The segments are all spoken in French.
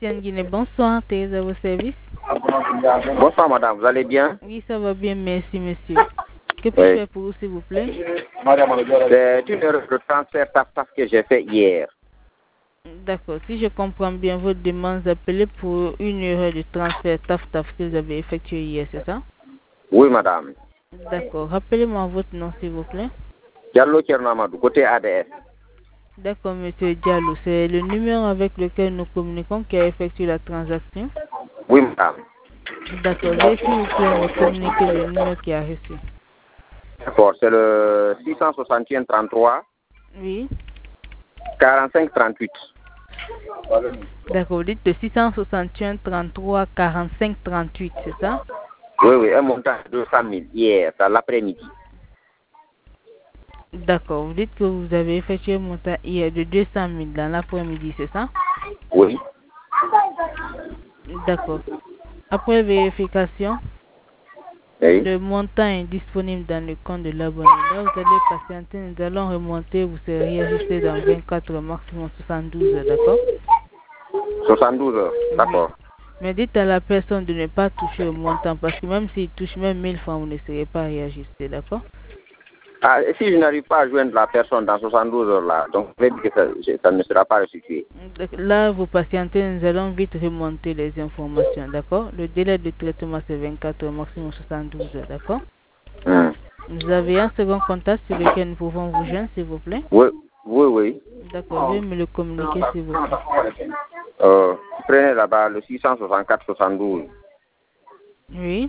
Tiens Guinée, bonsoir, t'es à vos services. Bonsoir madame, vous allez bien? Oui, ça va bien, merci monsieur. Que puis-je faire pour vous, s'il vous plaît? C'est une erreur de transfert TAF que j'ai fait hier. D'accord, si je comprends bien, votre demande d'appeler pour une erreur de transfert TAF que vous avez effectué hier, c'est ça? Oui madame. D'accord, rappelez-moi votre nom, s'il vous plaît. Diallo Tchernamadou, côté ADS. D'accord, monsieur Diallo, c'est le numéro avec lequel nous communiquons qui a effectué la transaction? Oui madame. D'accord, veuillez s'il vous plaît me communiquer le numéro qui a reçu. D'accord, c'est le 661 33 Oui. 45 38. D'accord, vous dites le 661 33 45 38, c'est ça? Oui, un montant de 200 000 hier, dans l'après-midi. D'accord, vous dites que vous avez effectué un montant hier de 200 000 dans l'après-midi, c'est ça? Oui. D'accord. Après vérification, Oui. le montant est disponible dans le compte de l'abonné. Là, vous allez patienter, nous allons remonter, vous serez ajusté dans 24 heures, maximum 72 heures, d'accord? 72 heures, d'accord. Oui. Mais dites à la personne de ne pas toucher au montant, parce que même s'il touche même 1000 francs, vous ne serez pas réajusté, d'accord? Ah, et si je n'arrive pas à joindre la personne dans 72 heures là, donc je vais dire que ça ne sera pas restitué. Là, vous patientez, nous allons vite remonter les informations, d'accord? Le délai de traitement, c'est 24 heures, maximum 72 heures, d'accord? Vous avez un second contact sur lequel nous pouvons vous joindre, s'il vous plaît? Oui. D'accord, veuillez me le communiquer, s'il vous plaît. Prenez là-bas le 664 72. Oui.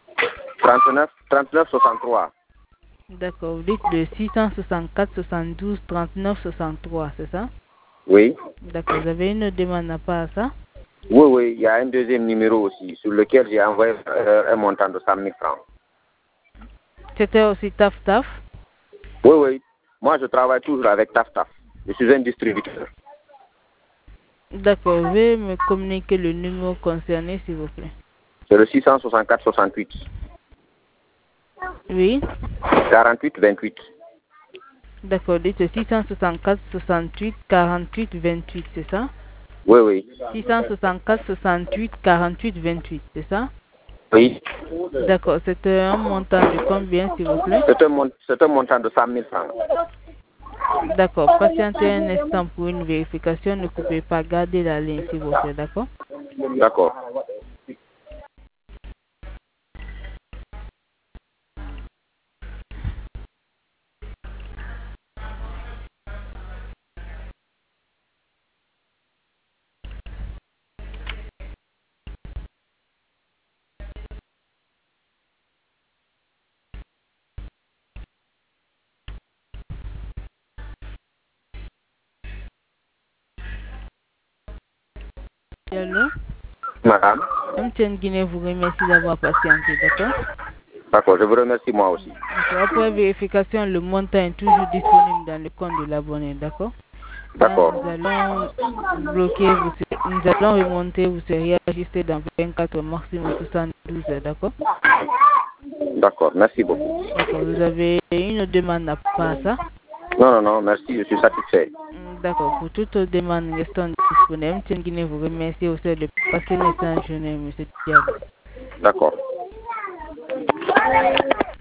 39 63. D'accord, vous dites le 664 72 39 63, c'est ça? Oui. D'accord, vous avez une demande à part à ça? Oui, il y a un deuxième numéro aussi, sur lequel j'ai envoyé un montant de 100 000 francs. C'était aussi TAF? Oui. Moi, je travaille toujours avec TAF. Je suis un distributeur. D'accord, veuillez me communiquer le numéro concerné, s'il vous plaît. C'est le 664 68. Oui. 48 28. D'accord, dites 664 68 48 28, c'est ça? Oui. 664 68 48 28, c'est ça? Oui. D'accord, c'est un montant de combien, s'il vous plaît? C'est un montant de 100 000 francs. D'accord, patientez un instant pour une vérification. Ne coupez pas, gardez la ligne, s'il vous plaît, d'accord? D'accord. Allô? Madame? M. Guinée vous remercie d'avoir patienté, d'accord? D'accord, je vous remercie moi aussi. Après vérification, le montant est toujours disponible dans le compte de l'abonné, d'accord? D'accord. Nous allons bloquer, nous allons remonter, vous serez ajusté dans 24 heures, maximum 72 heures, d'accord? D'accord, merci beaucoup. D'accord, vous avez une demande à part ça? Non, merci, je suis satisfait. D'accord, pour toute demande restant disponible, M. Guinée vous remercie aussi de passer une excellente journée, M. Diallo. D'accord.